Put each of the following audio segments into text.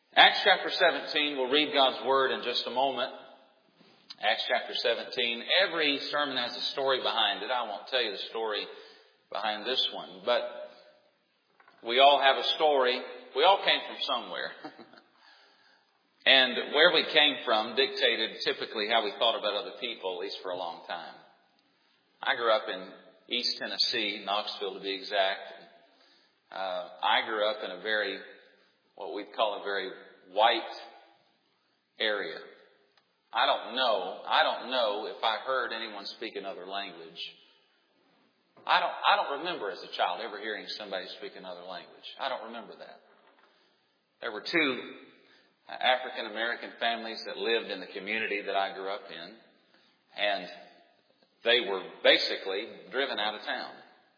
Acts chapter 17, we'll read God's Word in just a moment. Acts chapter 17. Every sermon has a story behind it. I won't tell you the story behind this one, but we all have a story. We all came from somewhere. And where we came from dictated typically how we thought about other people, at least for a long time. I grew up in East Tennessee, Knoxville to be exact. I grew up in what we'd call a very white area. I don't know if I heard anyone speak another language. I don't remember as a child ever hearing somebody speak another language. I don't remember that. There were two African American families that lived in the community that I grew up in, and they were basically driven out of town.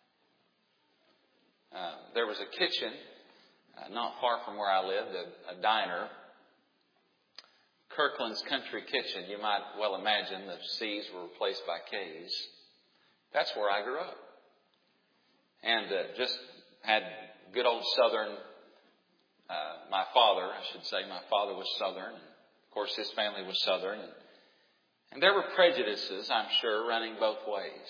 There was a kitchen not far from where I lived, a diner, Kirkland's Country Kitchen. You might well imagine the C's were replaced by K's. That's where I grew up. And just had good old Southern, my father was Southern. And of course, his family was Southern. And there were prejudices, I'm sure, running both ways.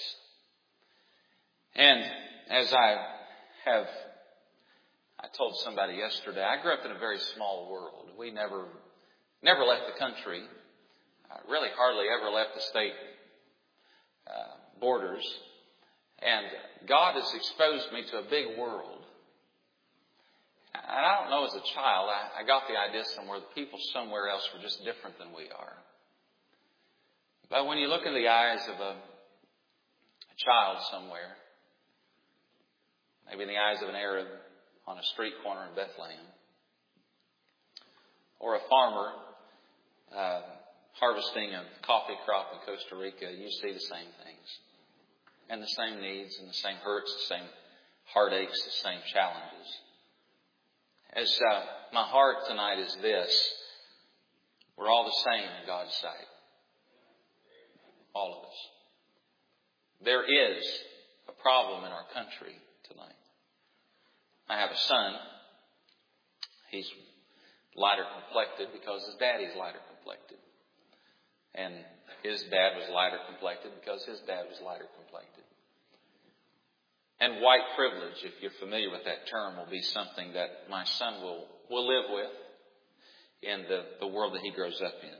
And as I told somebody yesterday, I grew up in a very small world. We never left the country. Really hardly ever left the state borders. And God has exposed me to a big world. And I don't know, as a child, I got the idea somewhere that people somewhere else were just different than we are. But when you look in the eyes of a child somewhere, maybe in the eyes of an Arab on a street corner in Bethlehem, or a farmer harvesting a coffee crop in Costa Rica, you see the same things. And the same needs, and the same hurts, the same heartaches, the same challenges. As my heart tonight is this: we're all the same in God's sight. All of us. There is a problem in our country tonight. I have a son. He's lighter complected because his daddy's lighter complected. And his dad was lighter complected because his dad was lighter complected. And white privilege, if you're familiar with that term, will be something that my son will live with in the world that he grows up in.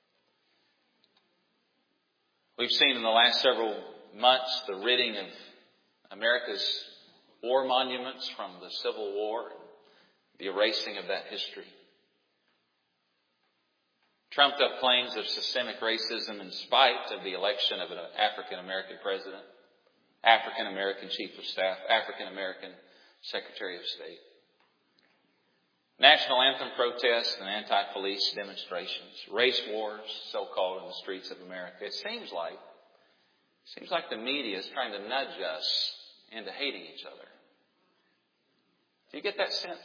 We've seen in the last several months the ridding of America's war monuments from the Civil War, the erasing of that history. Trumped up claims of systemic racism in spite of the election of an African American president, African American chief of staff, African American secretary of state. National anthem protests and anti-police demonstrations, race wars, so-called, in the streets of America. It seems like the media is trying to nudge us into hating each other. Do you get that sense?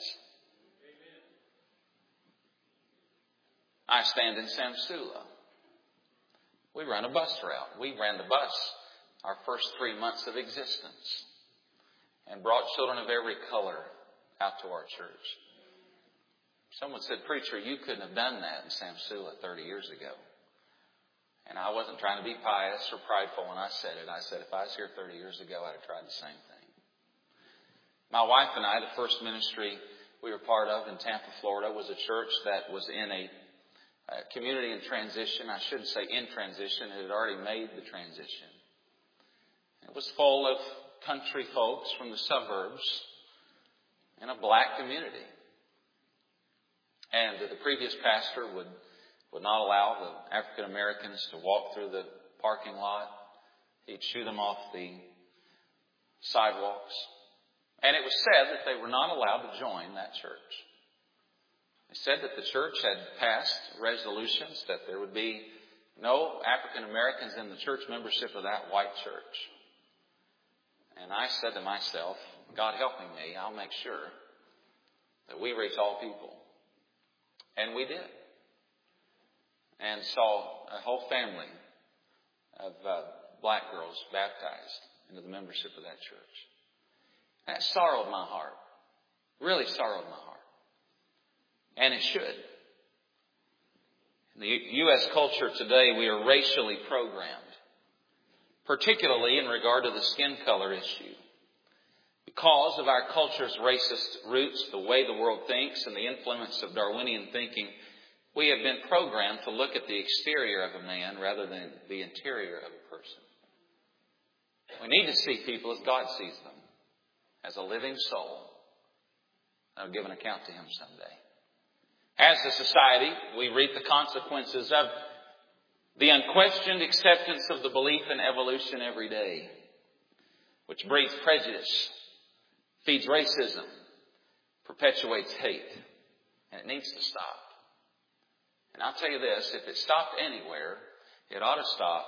I stand in Samsula. We run a bus route. We ran the bus our first 3 months of existence and brought children of every color out to our church. Someone said, "Preacher, you couldn't have done that in Samsula 30 years ago." And I wasn't trying to be pious or prideful when I said it. I said, if I was here 30 years ago, I'd have tried the same thing. My wife and I, the first ministry we were part of in Tampa, Florida, was a church that was in a community in transition. I shouldn't say in transition. It had already made the transition. It was full of country folks from the suburbs in a black community. And the previous pastor would not allow the African Americans to walk through the parking lot. He'd shoo them off the sidewalks. And it was said that they were not allowed to join that church. They said that the church had passed resolutions that there would be no African Americans in the church membership of that white church. And I said to myself, God helping me, I'll make sure that we reach all people. And we did. And saw a whole family of black girls baptized into the membership of that church. That sorrowed my heart. Really sorrowed my heart. And it should. In the U.S. culture today, we are racially programmed, particularly in regard to the skin color issue. Because of our culture's racist roots, the way the world thinks, and the influence of Darwinian thinking, we have been programmed to look at the exterior of a man rather than the interior of a person. We need to see people as God sees them, as a living soul that will give an account to Him someday. As a society, we reap the consequences of the unquestioned acceptance of the belief in evolution every day, which breeds prejudice, feeds racism, perpetuates hate, and it needs to stop. And I'll tell you this, if it stopped anywhere, it ought to stop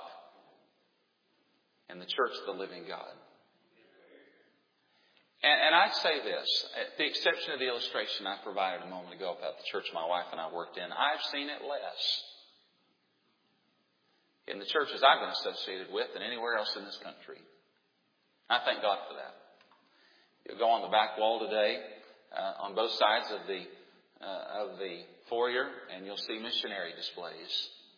in the church of the living God. And I'd say this, at the exception of the illustration I provided a moment ago about the church my wife and I worked in, I've seen it less in the churches I've been associated with than anywhere else in this country. I thank God for that. You'll go on the back wall today, on both sides of the foyer, and you'll see missionary displays.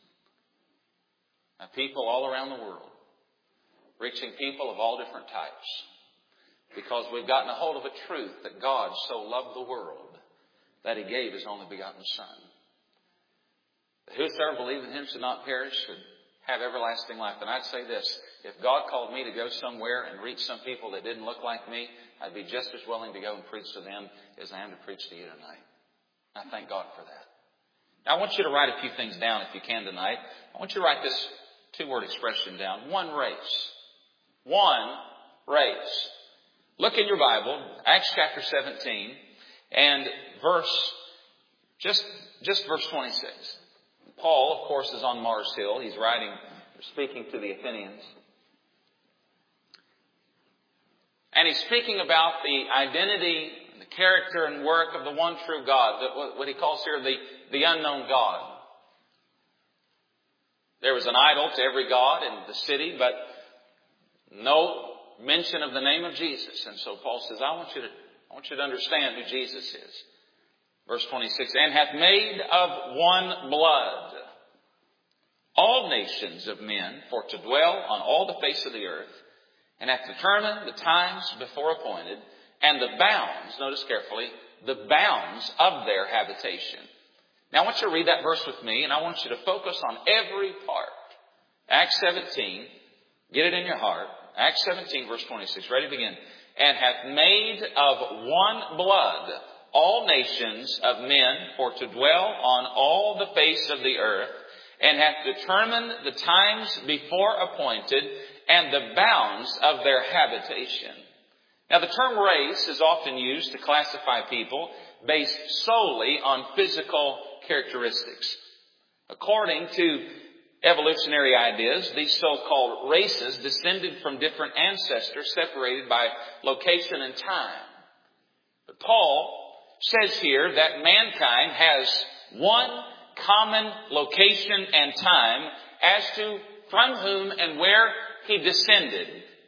People all around the world, reaching people of all different types. Because we've gotten a hold of a truth that God so loved the world that He gave His only begotten Son. Whosoever believes in Him should not perish, should have everlasting life. And I'd say this, if God called me to go somewhere and reach some people that didn't look like me, I'd be just as willing to go and preach to them as I am to preach to you tonight. I thank God for that. Now I want you to write a few things down if you can tonight. I want you to write this two-word expression down. One race. One race. Look in your Bible, Acts chapter 17, and just verse 26. Paul, of course, is on Mars Hill. He's speaking to the Athenians. And he's speaking about the identity, the character and work of the one true God, what he calls here the unknown God. There was an idol to every god in the city, but no mention of the name of Jesus. And so Paul says, I want you to understand who Jesus is. Verse 26, and hath made of one blood all nations of men for to dwell on all the face of the earth, and hath determined the times before appointed, and the bounds, notice carefully, the bounds of their habitation. Now I want you to read that verse with me, and I want you to focus on every part. Acts 17, get it in your heart. Acts 17, verse 26. Ready to begin. And hath made of one blood all nations of men for to dwell on all the face of the earth, and hath determined the times before appointed, and the bounds of their habitation. Now the term race is often used to classify people based solely on physical characteristics. According to evolutionary ideas, these so-called races descended from different ancestors separated by location and time. But Paul says here that mankind has one common location and time as to from whom and where he descended.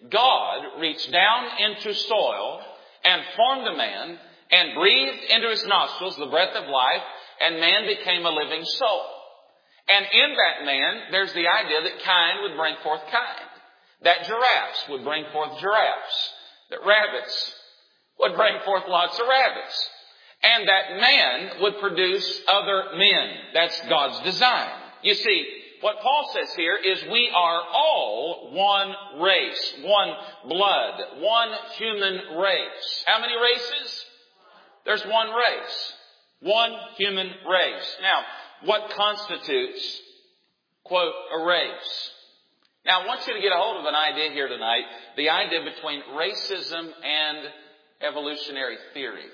God reached down into soil and formed a man and breathed into his nostrils the breath of life, and man became a living soul. And in that man, there's the idea that kind would bring forth kind. That giraffes would bring forth giraffes. That rabbits would bring forth lots of rabbits. And that man would produce other men. That's God's design. You see, what Paul says here is we are all one race, one blood, one human race. How many races? There's one race. One human race. Now, what constitutes, quote, a race? Now, I want you to get a hold of an idea here tonight, the idea between racism and evolutionary theory.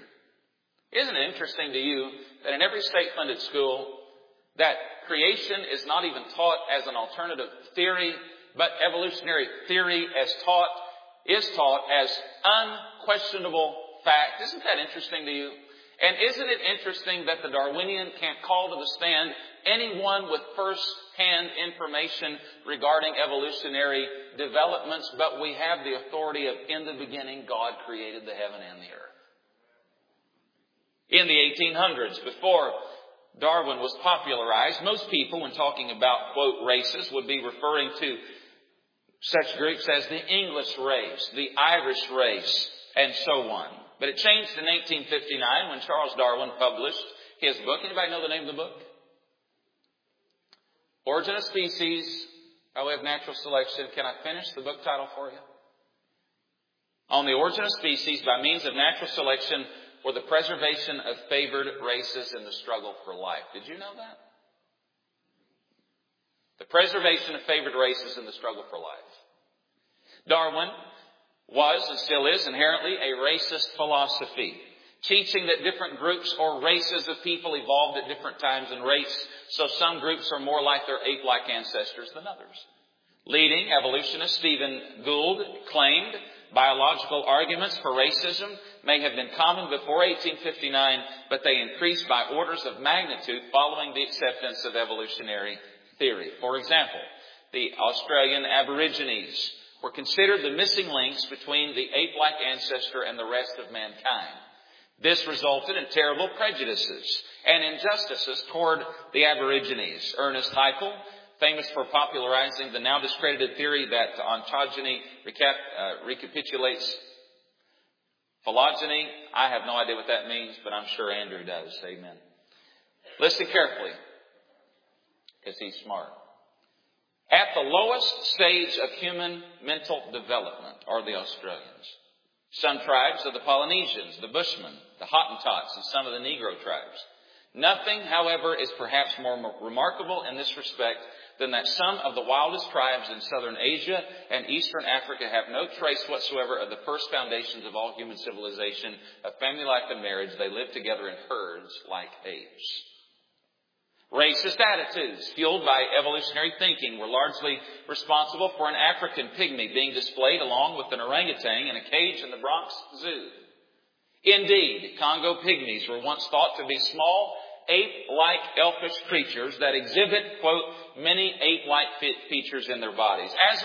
Isn't it interesting to you that in every state-funded school, that creation is not even taught as an alternative theory, but evolutionary theory is taught as unquestionable fact? Isn't that interesting to you? And isn't it interesting that the Darwinian can't call to the stand anyone with first-hand information regarding evolutionary developments, but we have the authority of in the beginning God created the heaven and the earth. In the 1800s, before Darwin was popularized, most people, when talking about, quote, races, would be referring to such groups as the English race, the Irish race, and so on. But it changed in 1859 when Charles Darwin published his book. Anybody know the name of the book? Origin of Species, by way of natural selection. Can I finish the book title for you? On the origin of species by means of natural selection or the preservation of favored races in the struggle for life. Did you know that? The preservation of favored races in the struggle for life. Darwin was and still is inherently a racist philosophy, teaching that different groups or races of people evolved at different times in race, so some groups are more like their ape-like ancestors than others. Leading evolutionist Stephen Gould claimed biological arguments for racism may have been common before 1859, but they increased by orders of magnitude following the acceptance of evolutionary theory. For example, the Australian Aborigines were considered the missing links between the ape-like ancestor and the rest of mankind. This resulted in terrible prejudices and injustices toward the Aborigines. Ernest Haeckel, famous for popularizing the now discredited theory that ontogeny recapitulates phylogeny. I have no idea what that means, but I'm sure Andrew does. Amen. Listen carefully, because he's smart. At the lowest stage of human mental development are the Australians. Some tribes are the Polynesians, the Bushmen, the Hottentots, and some of the Negro tribes. Nothing, however, is perhaps more remarkable in this respect than that some of the wildest tribes in southern Asia and eastern Africa have no trace whatsoever of the first foundations of all human civilization, of family life and marriage. They live together in herds like apes. Racist attitudes fueled by evolutionary thinking were largely responsible for an African pygmy being displayed along with an orangutan in a cage in the Bronx Zoo. Indeed, Congo pygmies were once thought to be small, ape-like elfish creatures that exhibit, quote, many ape-like features in their bodies. As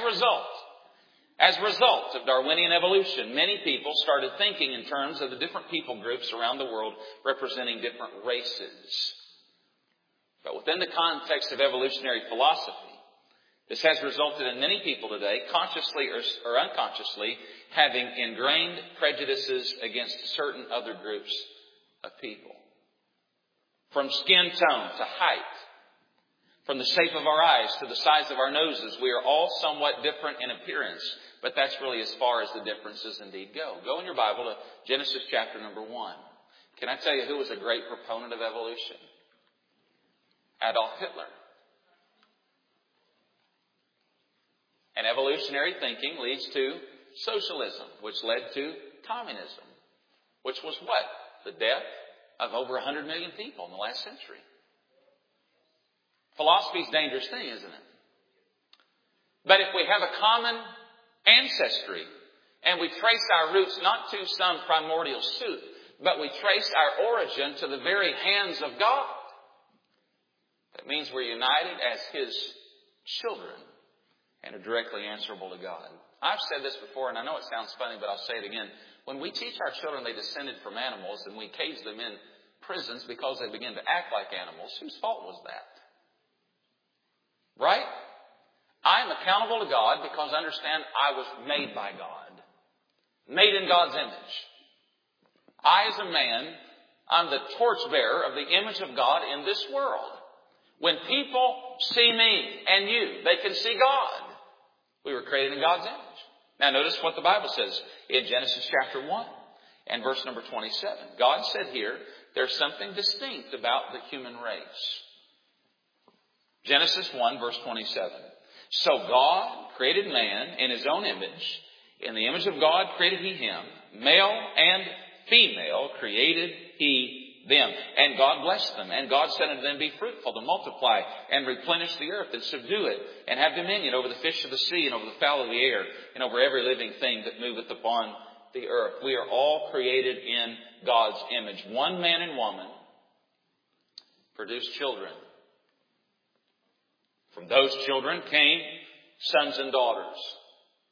a result of Darwinian evolution, many people started thinking in terms of the different people groups around the world representing different races. But within the context of evolutionary philosophy, this has resulted in many people today, consciously or unconsciously, having ingrained prejudices against certain other groups of people. From skin tone to height, from the shape of our eyes to the size of our noses, we are all somewhat different in appearance, but that's really as far as the differences indeed go. Go in your Bible to Genesis chapter number 1. Can I tell you who was a great proponent of evolution? Adolf Hitler. And evolutionary thinking leads to socialism, which led to communism, which was what? The death of over 100 million people in the last century. Philosophy is a dangerous thing, isn't it? But if we have a common ancestry and we trace our roots not to some primordial soup, but we trace our origin to the very hands of God, that means we're united as His children and are directly answerable to God. I've said this before, and I know it sounds funny, but I'll say it again. When we teach our children they descended from animals and we cage them in prisons because they begin to act like animals, whose fault was that? Right? I'm accountable to God because I understand I was made by God. Made in God's image. I, as a man, I'm the torchbearer of the image of God in this world. When people see me and you, they can see God. We were created in God's image. Now notice what the Bible says in Genesis chapter 1 and verse number 27. God said here, there's something distinct about the human race. Genesis 1 verse 27. So God created man in His own image. In the image of God created He him. Male and female created He them. And God blessed them. And God said unto them, be fruitful, to multiply, and replenish the earth, and subdue it, and have dominion over the fish of the sea, and over the fowl of the air, and over every living thing that moveth upon the earth. We are all created in God's image. One man and woman produced children. From those children came sons and daughters.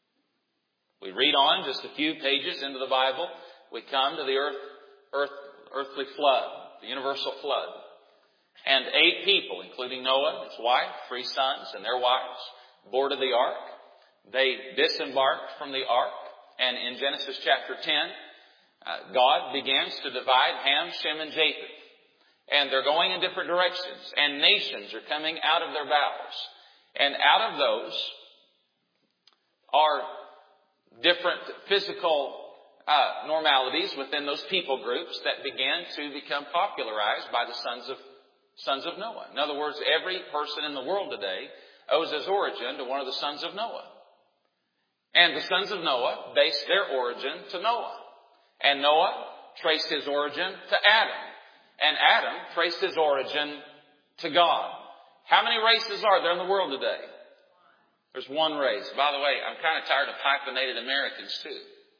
We read on just a few pages into the Bible. We come to the earth earthly flood, the universal flood. And 8 people, including Noah, his wife, 3 sons, and their wives, boarded the ark. They disembarked from the ark. And in Genesis chapter 10, God begins to divide Ham, Shem, and Japheth. And they're going in different directions. And nations are coming out of their bowels. And out of those are different physical normalities within those people groups that began to become popularized by the sons of Noah. In other words, every person in the world today owes his origin to one of the sons of Noah. And the sons of Noah based their origin to Noah. And Noah traced his origin to Adam. And Adam traced his origin to God. How many races are there in the world today? There's one race. By the way, I'm kind of tired of hyphenated Americans too.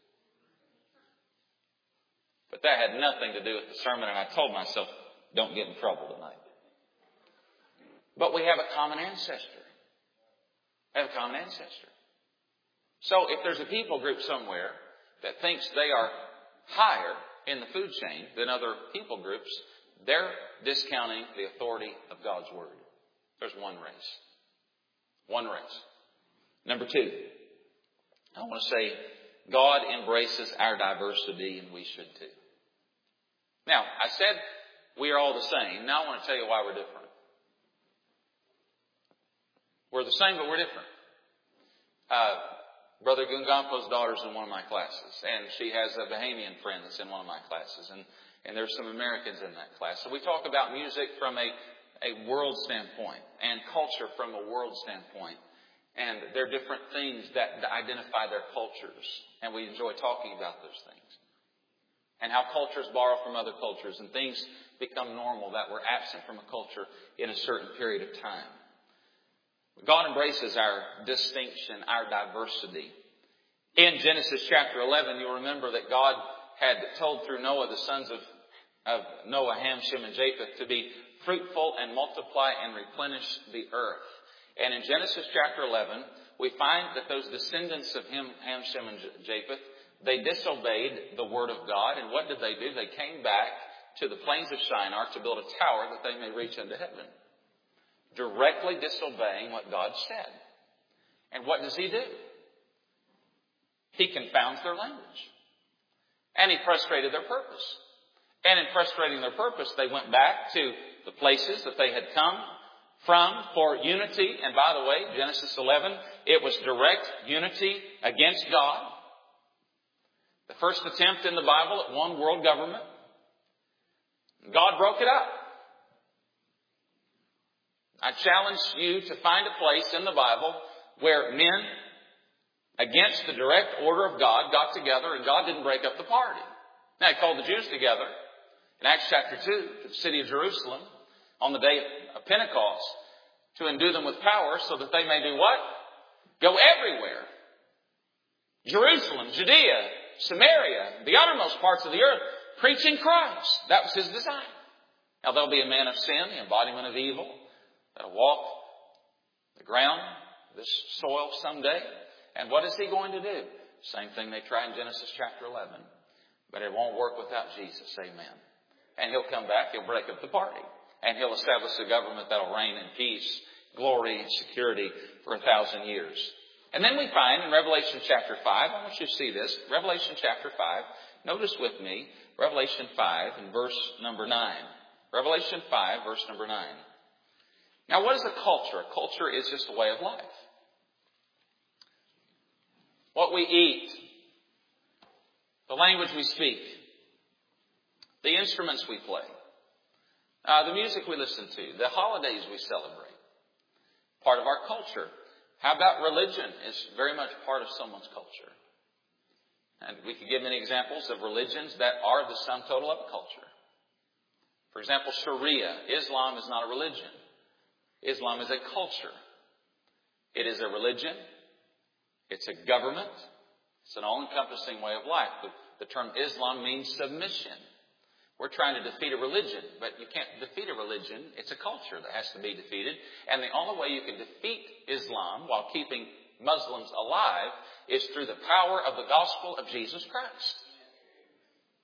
But that had nothing to do with the sermon, and I told myself, don't get in trouble tonight. But we have a common ancestor. We have a common ancestor. So if there's a people group somewhere that thinks they are higher in the food chain than other people groups, they're discounting the authority of God's Word. There's one race. One race. Number 2, I want to say God embraces our diversity, and we should too. Now, I said we are all the same. Now I want to tell you why we're different. We're the same, but we're different. Brother Gungampo's daughter's in one of my classes, and she has a Bahamian friend that's in one of my classes, and there's some Americans in that class. So we talk about music from a world standpoint and culture from a world standpoint. And there are different things that identify their cultures, and we enjoy talking about those things. And how cultures borrow from other cultures, and things become normal that were absent from a culture in a certain period of time. God embraces our distinction, our diversity. In Genesis chapter 11, you'll remember that God had told through Noah, the sons of Noah, Ham, Shem, and Japheth, to be fruitful and multiply and replenish the earth. And in Genesis chapter 11, we find that those descendants of Ham, Shem, and Japheth, they disobeyed the word of God. And what did they do? They came back to the plains of Shinar to build a tower that they may reach unto heaven. Directly disobeying what God said. And what does He do? He confounds their language. And He frustrated their purpose. And in frustrating their purpose, they went back to the places that they had come from for unity. And by the way, Genesis 11, it was direct unity against God. The first attempt in the Bible at one world government. God broke it up. I challenge you to find a place in the Bible where men, against the direct order of God, got together and God didn't break up the party. Now, He called the Jews together in Acts chapter 2 to the city of Jerusalem on the day of Pentecost to endue them with power so that they may do what? Go everywhere. Jerusalem, Judea, Samaria, the uttermost parts of the earth, preaching Christ. That was His design. Now, there'll be a man of sin, the embodiment of evil, that'll walk the ground, this soil someday. And what is he going to do? Same thing they tried in Genesis chapter 11. But it won't work without Jesus. Amen. And He'll come back. He'll break up the party. And He'll establish a government that'll reign in peace, glory, and security for 1,000 years. And then we find in Revelation chapter 5, I want you to see this. Revelation chapter 5. Notice with me, Revelation 5 and verse number 9. Revelation 5, verse number 9. Now, what is a culture? A culture is just a way of life. What we eat, the language we speak, the instruments we play, the music we listen to, the holidays we celebrate, part of our culture. How about religion is very much part of someone's culture. And we could give many examples of religions that are the sum total of a culture. For example, Sharia. Islam is not a religion. Islam is a culture. It is a religion. It's a government. It's an all-encompassing way of life. The term Islam means submission. We're trying to defeat a religion, but you can't defeat a religion. It's a culture that has to be defeated. And the only way you can defeat Islam while keeping Muslims alive is through the power of the gospel of Jesus Christ.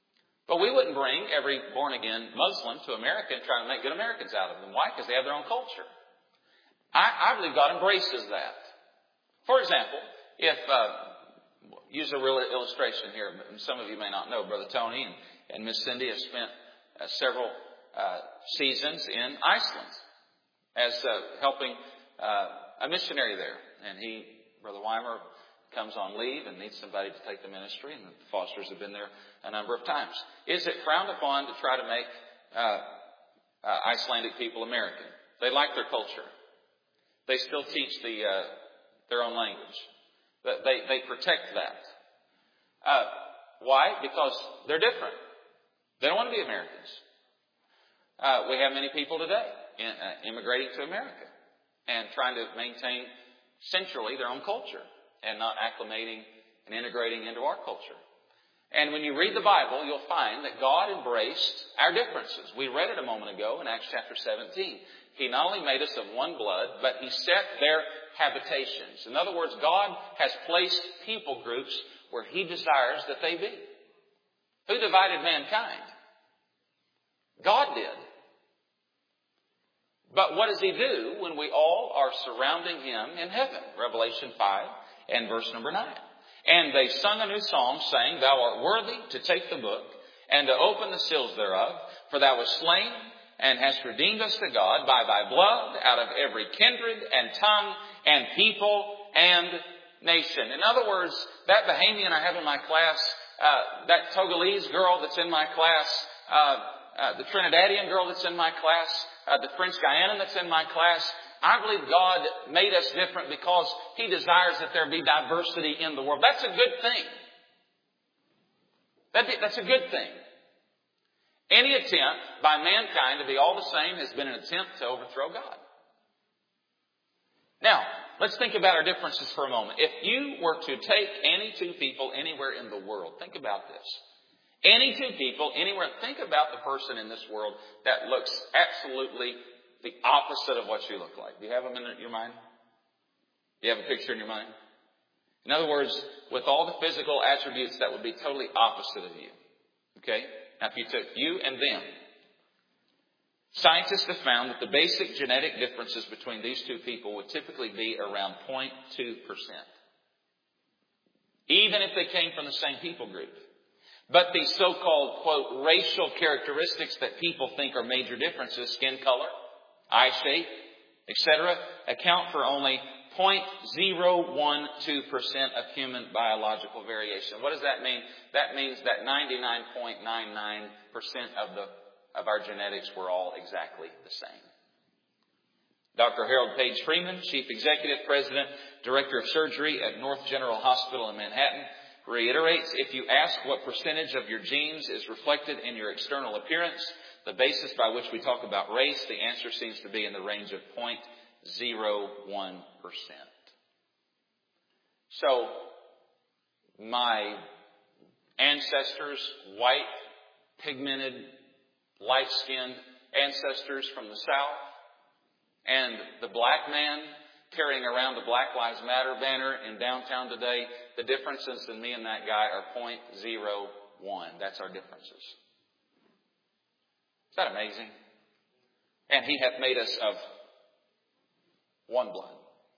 But we wouldn't bring every born-again Muslim to America and try to make good Americans out of them. Why? Because they have their own culture. I believe God embraces that. For example, if, use a real illustration here. Some of you may not know, Brother Tony and Miss Cindy have spent several seasons in Iceland as helping a missionary there. And Brother Weimer, comes on leave and needs somebody to take the ministry, and the Fosters have been there a number of times. Is it frowned upon to try to make Icelandic people American? They like their culture. They still teach their own language. They protect that. Why? Because they're different. They don't want to be Americans. We have many people today immigrating to America and trying to maintain centrally their own culture and not acclimating and integrating into our culture. And when you read the Bible, you'll find that God embraced our differences. We read it a moment ago in Acts chapter 17. He not only made us of one blood, but He set their habitations. In other words, God has placed people groups where He desires that they be. Who divided mankind? God did. But what does He do when we all are surrounding Him in heaven? Revelation 5 and verse number 9. And they sung a new song, saying, Thou art worthy to take the book and to open the seals thereof, for Thou wast slain and hast redeemed us to God by Thy blood out of every kindred and tongue and people and nation. In other words, that Bahamian I have in my class, that Togolese girl that's in my class, the Trinidadian girl that's in my class, the French Guyanan that's in my class, I believe God made us different because He desires that there be diversity in the world. That's a good thing. That's a good thing. Any attempt by mankind to be all the same has been an attempt to overthrow God. Now, let's think about our differences for a moment. If you were to take any two people anywhere in the world, think about this. Any two people anywhere, think about the person in this world that looks absolutely the opposite of what you look like. Do you have them in your mind? Do you have a picture in your mind? In other words, with all the physical attributes that would be totally opposite of you. Okay? Now, if you took you and them, scientists have found that the basic genetic differences between these two people would typically be around 0.2%. Even if they came from the same people group. But the so-called, quote, racial characteristics that people think are major differences, skin color, eye shape, etc., account for only 0.012% of human biological variation. What does that mean? That means that 99.99% of our genetics were all exactly the same. Dr. Harold Page Freeman, Chief Executive, President, Director of Surgery at North General Hospital in Manhattan, reiterates, if you ask what percentage of your genes is reflected in your external appearance, the basis by which we talk about race, the answer seems to be in the range of 0.01%. So, my ancestors, white, pigmented, light-skinned ancestors from the South, and the black man carrying around the Black Lives Matter banner in downtown today, the differences in me and that guy are 0.01. That's our differences. Is that amazing? And He hath made us of one blood.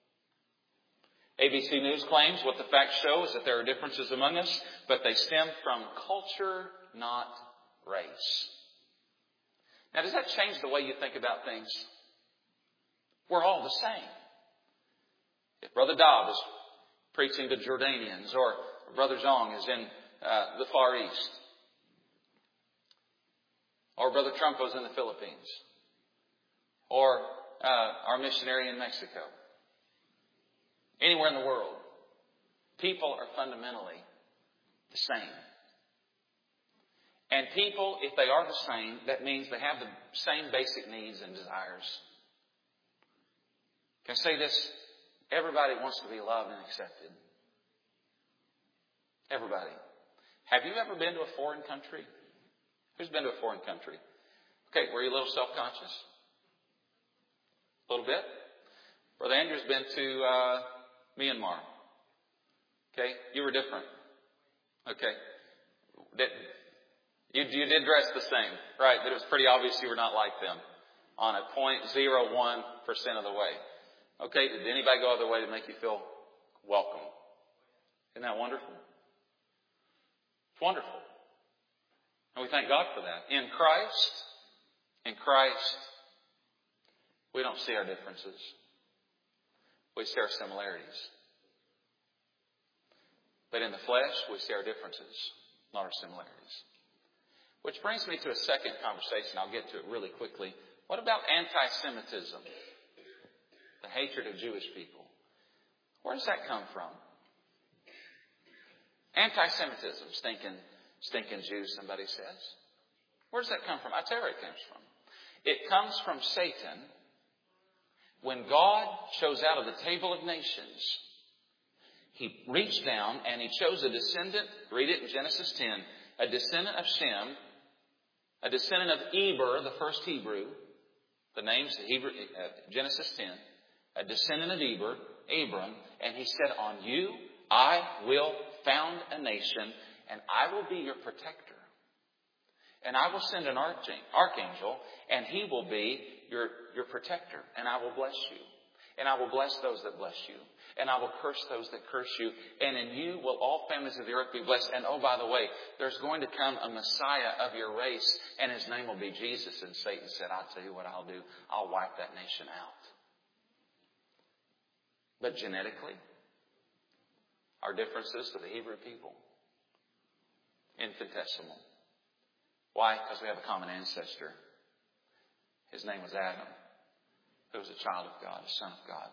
ABC News claims what the facts show is that there are differences among us, but they stem from culture, not race. Now, does that change the way you think about things? We're all the same. If Brother Dobb is preaching to Jordanians, or Brother Zong is in the Far East, or Brother Trumpo's in the Philippines, or our missionary in Mexico, anywhere in the world, people are fundamentally the same. And people, if they are the same, that means they have the same basic needs and desires. Can I say this? Everybody wants to be loved and accepted. Everybody. Have you ever been to a foreign country? Who's been to a foreign country? Okay, were you a little self-conscious? A little bit? Brother Andrew's been to Myanmar. Okay, you were different. Okay. You did dress the same, right? But it was pretty obvious you were not like them on a 0.01% of the way. Okay, did anybody go out of their way to make you feel welcome? Isn't that wonderful? It's wonderful. And we thank God for that. In Christ, we don't see our differences. We see our similarities. But in the flesh, we see our differences, not our similarities. Which brings me to a second conversation. I'll get to it really quickly. What about anti-Semitism? The hatred of Jewish people. Where does that come from? Anti-Semitism, stinking Jews, somebody says. Where does that come from? I tell you where it comes from. It comes from Satan. When God chose out of the table of nations, He reached down and He chose a descendant, read it in Genesis 10, a descendant of Shem, a descendant of Eber, the first Hebrew, the name's Hebrew, Genesis 10, a descendant of Eber, Abram, and He said, on you I will found a nation, and I will be your protector. And I will send an archangel, and he will be your protector. And I will bless you. And I will bless those that bless you. And I will curse those that curse you. And in you will all families of the earth be blessed. And oh, by the way, there's going to come a Messiah of your race, and his name will be Jesus. And Satan said, I'll tell you what I'll do. I'll wipe that nation out. But genetically, our differences to the Hebrew people, infinitesimal. Why? Because we have a common ancestor. His name was Adam, who was a child of God, a son of God.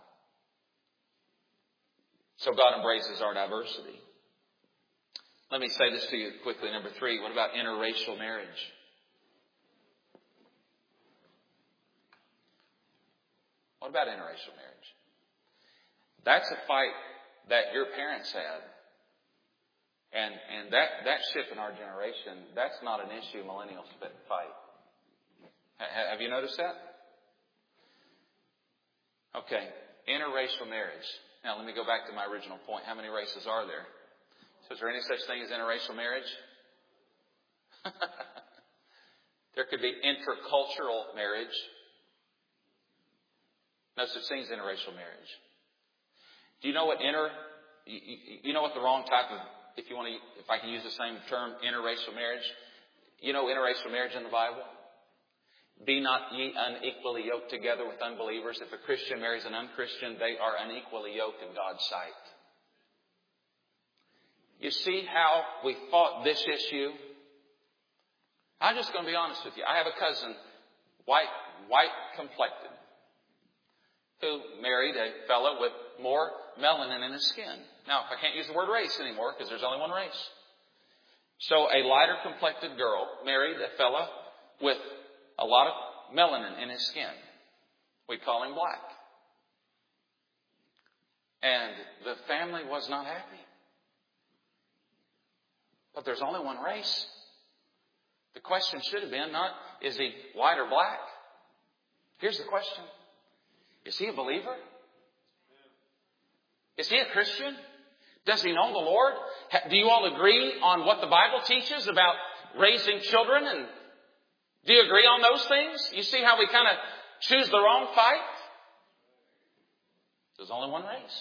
So God embraces our diversity. Let me say this to you quickly. Number 3, what about interracial marriage? What about interracial marriage? That's a fight that your parents had. And that ship in our generation, that's not an issue millennials fight. Have you noticed that? Okay. Interracial marriage. Now, let me go back to my original point. How many races are there? So is there any such thing as interracial marriage? There could be intercultural marriage. No such thing as interracial marriage. Do you know what you know what the wrong type of, if I can use the same term, interracial marriage? You know interracial marriage in the Bible? Be not ye unequally yoked together with unbelievers. If a Christian marries an unchristian, they are unequally yoked in God's sight. You see how we fought this issue? I'm just going to be honest with you. I have a cousin, white complected, who married a fellow with more melanin in his skin. Now, I can't use the word race anymore because there's only one race. So a lighter complected girl married a fellow with a lot of melanin in his skin. We call him black. And the family was not happy. But there's only one race. The question should have been not, is he white or black? Here's the question. Is he a believer? Is he a Christian? Does he know the Lord? Do you all agree on what the Bible teaches about raising children? And do you agree on those things? You see how we kind of choose the wrong fight? There's only one race.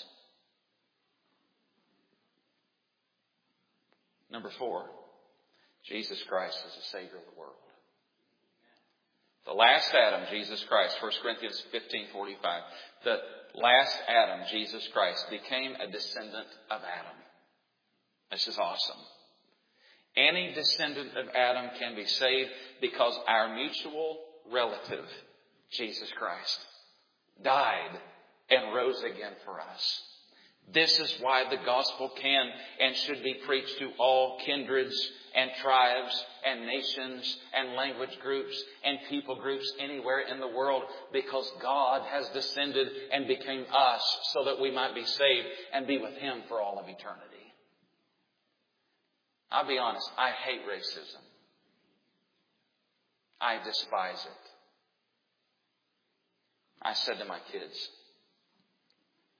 Number 4, Jesus Christ is the Savior of the world. The last Adam, Jesus Christ, 1 Corinthians 15:45. The last Adam, Jesus Christ, became a descendant of Adam. This is awesome. Any descendant of Adam can be saved because our mutual relative, Jesus Christ, died and rose again for us. This is why the gospel can and should be preached to all kindreds and tribes and nations and language groups and people groups anywhere in the world, because God has descended and became us so that we might be saved and be with Him for all of eternity. I'll be honest, I hate racism. I despise it. I said to my kids,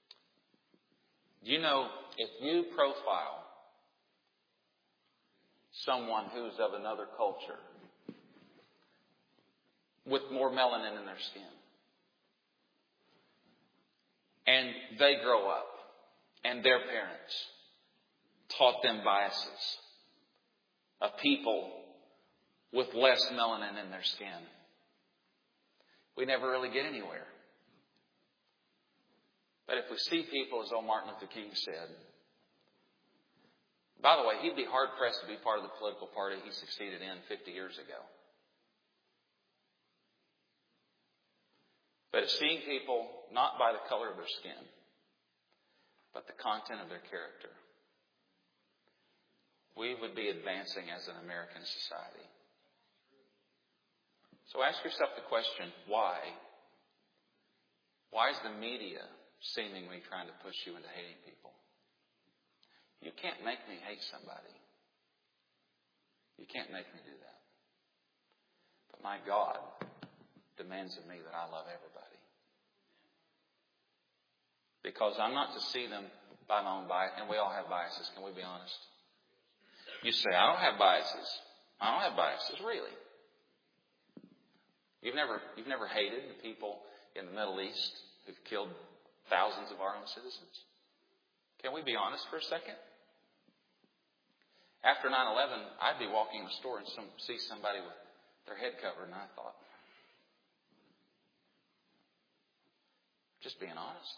you know, if you profile someone who's of another culture with more melanin in their skin. And they grow up and their parents taught them biases of people with less melanin in their skin. We never really get anywhere. But if we see people, as old Martin Luther King said, by the way, he'd be hard-pressed to be part of the political party he succeeded in 50 years ago. But it's seeing people not by the color of their skin, but the content of their character. We would be advancing as an American society. So ask yourself the question, why? Why is the media seemingly trying to push you into hating people? You can't make me hate somebody. You can't make me do that. But my God demands of me that I love everybody. Because I'm not to see them by my own bias, and we all have biases, can we be honest? You say, I don't have biases. I don't have biases, really. You've never hated the people in the Middle East who've killed thousands of our own citizens? Can we be honest for a second? After 9/11, I'd be walking in the store and see somebody with their head covered, and I thought, just being honest.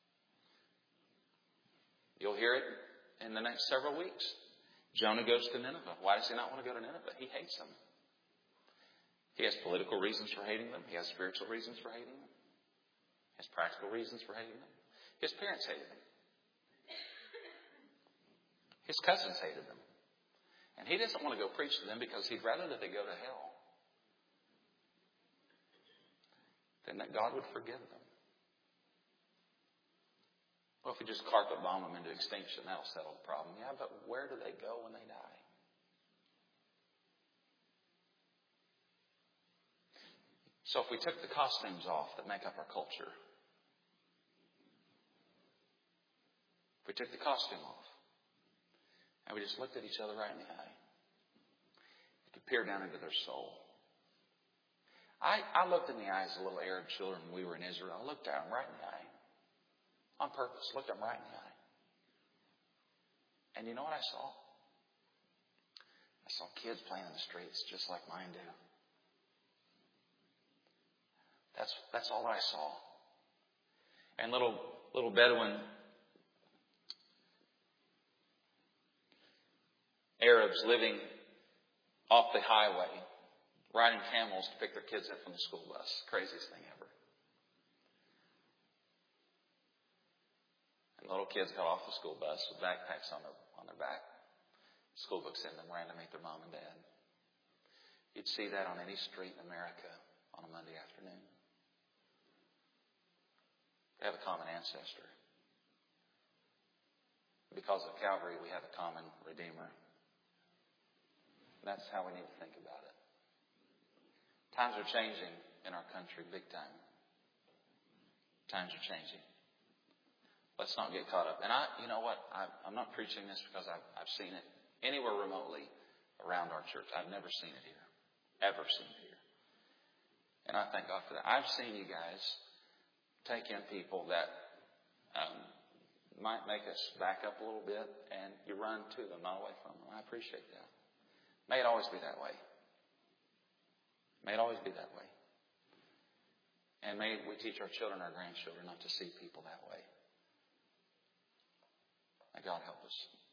You'll hear it in the next several weeks. Jonah goes to Nineveh. Why does he not want to go to Nineveh? He hates them. He has political reasons for hating them. He has spiritual reasons for hating them. He has practical reasons for hating them. His parents hated them. His cousins hated them. And he doesn't want to go preach to them because he'd rather that they go to hell than that God would forgive them. Well, if we just carpet bomb them into extinction, that'll settle the problem. Yeah, but where do they go when they die? So if we took the costumes off that make up our culture, if we took the costume off, and we just looked at each other right in the eye, we could peer down into their soul. I looked in the eyes of little Arab children when we were in Israel. I looked at them right in the eye. On purpose. Looked them right in the eye. And you know what I saw? I saw kids playing in the streets just like mine do. That's all I saw. And little Bedouin Arabs living off the highway, riding camels to pick their kids up from the school bus. Craziest thing ever. And little kids got off the school bus with backpacks on their back. School books in them, ran to meet their mom and dad. You'd see that on any street in America on a Monday afternoon. They have a common ancestor. Because of Calvary, we have a common Redeemer. That's how we need to think about it. Times are changing in our country, big time. Times are changing. Let's not get caught up. And you know what? I'm not preaching this because I've seen it anywhere remotely around our church. I've never seen it here. Ever seen it here. And I thank God for that. I've seen you guys take in people that might make us back up a little bit, and you run to them, not away from them. I appreciate that. May it always be that way. May it always be that way. And may we teach our children, our grandchildren, not to see people that way. May God help us.